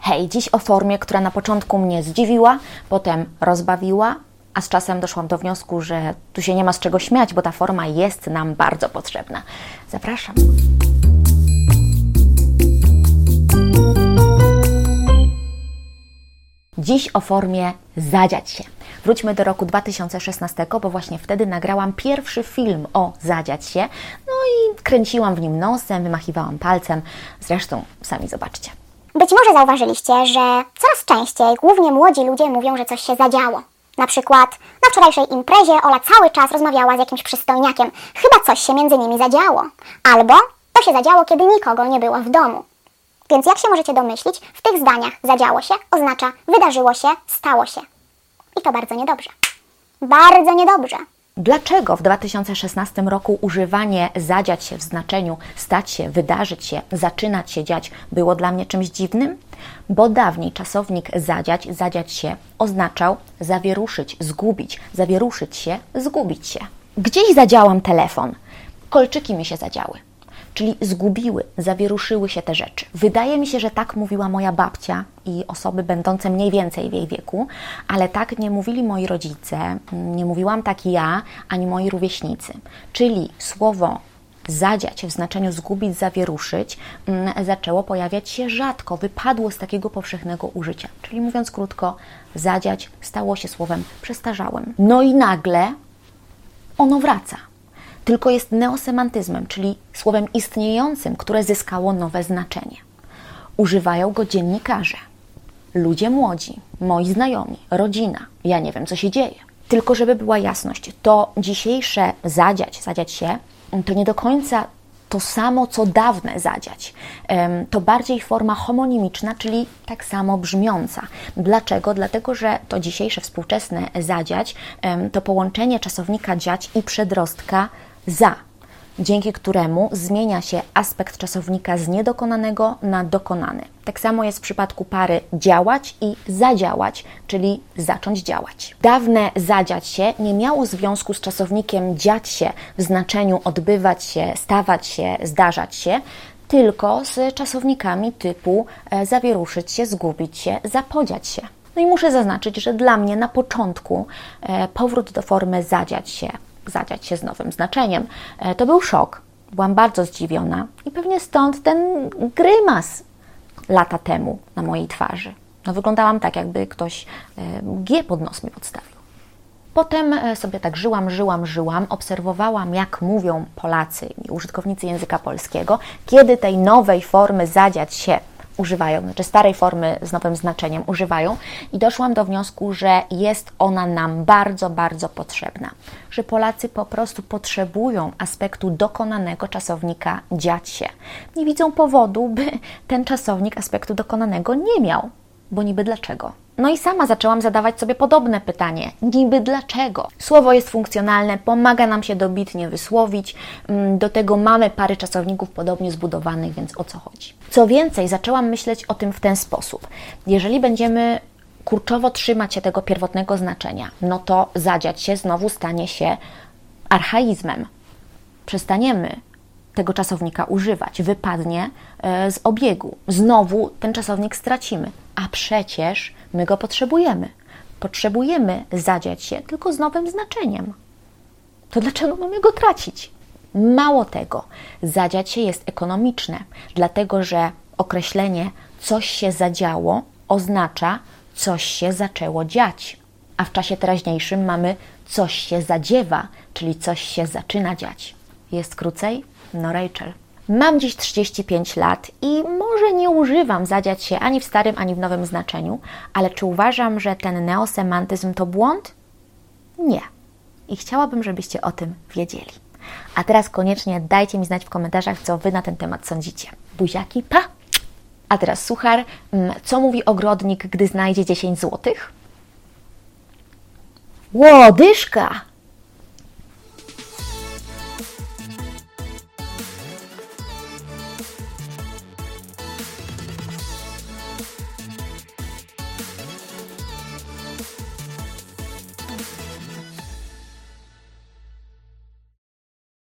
Hej, dziś o formie, która na początku mnie zdziwiła, potem rozbawiła, a z czasem doszłam do wniosku, że tu się nie ma z czego śmiać, bo ta forma jest nam bardzo potrzebna. Zapraszam. Dziś o formie zadziać się. Wróćmy do roku 2016, bo właśnie wtedy nagrałam pierwszy film o zadziać się, no i kręciłam w nim nosem, wymachiwałam palcem, zresztą sami zobaczcie. Być może zauważyliście, że coraz częściej głównie młodzi ludzie mówią, że coś się zadziało. Na przykład na wczorajszej imprezie Ola cały czas rozmawiała z jakimś przystojniakiem. Chyba coś się między nimi zadziało. Albo to się zadziało, kiedy nikogo nie było w domu. Więc jak się możecie domyślić, w tych zdaniach zadziało się oznacza wydarzyło się, stało się. I to bardzo niedobrze. Bardzo niedobrze. Dlaczego w 2016 roku używanie zadziać się w znaczeniu stać się, wydarzyć się, zaczynać się dziać było dla mnie czymś dziwnym? Bo dawniej czasownik zadziać się oznaczał zawieruszyć, zgubić, zawieruszyć się, zgubić się. Gdzieś zadziałam telefon, kolczyki mi się zadziały. Czyli zgubiły, zawieruszyły się te rzeczy. Wydaje mi się, że tak mówiła moja babcia i osoby będące mniej więcej w jej wieku, ale tak nie mówili moi rodzice, nie mówiłam tak ja, ani moi rówieśnicy. Czyli słowo zadziać w znaczeniu zgubić, zawieruszyć zaczęło pojawiać się rzadko, wypadło z takiego powszechnego użycia. Czyli mówiąc krótko, zadziać stało się słowem przestarzałym. No i nagle ono wraca. Tylko jest neosemantyzmem, czyli słowem istniejącym, które zyskało nowe znaczenie. Używają go dziennikarze, ludzie młodzi, moi znajomi, rodzina. Ja nie wiem, co się dzieje. Tylko żeby była jasność, to dzisiejsze zadziać się, to nie do końca to samo, co dawne zadziać. To bardziej forma homonimiczna, czyli tak samo brzmiąca. Dlaczego? Dlatego, że to dzisiejsze współczesne zadziać to połączenie czasownika dziać i przedrostka za, dzięki któremu zmienia się aspekt czasownika z niedokonanego na dokonany. Tak samo jest w przypadku pary działać i zadziałać, czyli zacząć działać. Dawne zadziać się nie miało związku z czasownikiem dziać się w znaczeniu odbywać się, stawać się, zdarzać się, tylko z czasownikami typu zawieruszyć się, zgubić się, zapodziać się. No i muszę zaznaczyć, że dla mnie na początku powrót do formy zadziać się z nowym znaczeniem, to był szok. Byłam bardzo zdziwiona i pewnie stąd ten grymas lata temu na mojej twarzy. No, wyglądałam tak, jakby ktoś G pod nos mi podstawił. Potem sobie tak żyłam, obserwowałam, jak mówią Polacy i użytkownicy języka polskiego, kiedy tej nowej formy zadziać się używają, znaczy starej formy z nowym znaczeniem używają i doszłam do wniosku, że jest ona nam bardzo, bardzo potrzebna. Że Polacy po prostu potrzebują aspektu dokonanego czasownika dziać się. Nie widzą powodu, by ten czasownik aspektu dokonanego nie miał. Bo niby dlaczego? No i sama zaczęłam zadawać sobie podobne pytanie. Niby dlaczego? Słowo jest funkcjonalne, pomaga nam się dobitnie wysłowić. Do tego mamy pary czasowników podobnie zbudowanych, więc o co chodzi? Co więcej, zaczęłam myśleć o tym w ten sposób. Jeżeli będziemy kurczowo trzymać się tego pierwotnego znaczenia, no to zadziać się znowu stanie się archaizmem. Przestaniemy tego czasownika używać, wypadnie z obiegu. Znowu ten czasownik stracimy, a przecież my go potrzebujemy. Potrzebujemy zadziać się tylko z nowym znaczeniem. To dlaczego mamy go tracić? Mało tego, zadziać się jest ekonomiczne, dlatego że określenie coś się zadziało oznacza coś się zaczęło dziać, a w czasie teraźniejszym mamy coś się zadziewa, czyli coś się zaczyna dziać. Jest krócej? No Rachel. Mam dziś 35 lat i może nie używam zadziać się ani w starym, ani w nowym znaczeniu, ale czy uważam, że ten neosemantyzm to błąd? Nie. I chciałabym, żebyście o tym wiedzieli. A teraz koniecznie dajcie mi znać w komentarzach, co Wy na ten temat sądzicie. Buziaki, pa! A teraz suchar. Co mówi ogrodnik, gdy znajdzie 10 złotych? Łodyżka!